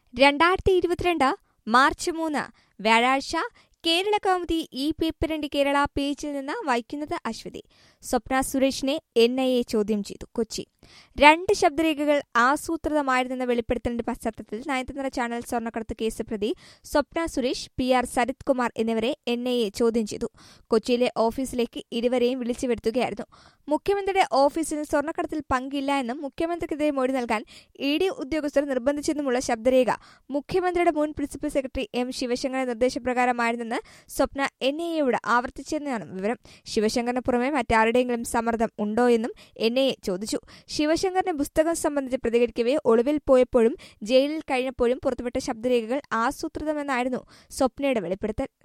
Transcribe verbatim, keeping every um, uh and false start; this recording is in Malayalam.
രണ്ടായിരത്തി ഇരുപത്തിരണ്ട് മാർച്ച് മൂന്ന് വ്യാഴാഴ്ച കേരള കൗമുദി ഈ പേപ്പറിന്റെ കേരള പേജിൽ നിന്ന് വായിക്കുന്നത് അശ്വതി. സ്വപ്ന സുരേഷിനെ എൻ ഐ എ ചോദ്യം ചെയ്തു. കൊച്ചി. രണ്ട് ശബ്ദരേഖകൾ ആസൂത്രിതമായിരുന്നെന്ന വെളിപ്പെടുത്തലിന്റെ പശ്ചാത്തലത്തിൽ നയതന്ത്ര ചാനൽ സ്വർണ്ണക്കടത്ത് കേസ് പ്രതി സ്വപ്ന സുരേഷ്, പി ആർ സരിത് കുമാർ എന്നിവരെ എൻ ഐ എ ചോദ്യം ചെയ്തു. കൊച്ചിയിലെ ഓഫീസിലേക്ക് ഇരുവരെയും വിളിച്ചു വരുത്തുകയായിരുന്നു. മുഖ്യമന്ത്രിയുടെ ഓഫീസിൽ സ്വർണ്ണക്കടത്തിൽ പങ്കില്ല എന്നും മുഖ്യമന്ത്രിക്കെതിരെ മൊഴി നൽകാൻ ഇ ഡി ഉദ്യോഗസ്ഥർ നിർബന്ധിച്ചെന്നുമുള്ള ശബ്ദരേഖ മുഖ്യമന്ത്രിയുടെ മുൻ പ്രിൻസിപ്പൽ സെക്രട്ടറി എം ശിവശങ്കറിന്റെ നിർദ്ദേശപ്രകാരമായിരുന്നെന്ന് സ്വപ്ന എൻ ഐ എയോട് ആവർത്തിച്ചെന്നാണ് വിവരം. ശിവശങ്കറിന് പുറമെ മറ്റാരുടെയെങ്കിലും സമ്മർദ്ദം ഉണ്ടോ എന്നും എൻ ഐ എ ചോദിച്ചു. ശിവശങ്കറിന്റെ പുസ്തകം സംബന്ധിച്ച് പ്രതികരിക്കവേ ഒളിവിൽ പോയപ്പോഴും ജയിലിൽ കഴിഞ്ഞപ്പോഴും പുറത്തുവിട്ട ശബ്ദരേഖകൾ ആസൂത്രിതമെന്നായിരുന്നു സ്വപ്നയുടെ വെളിപ്പെടുത്തൽ.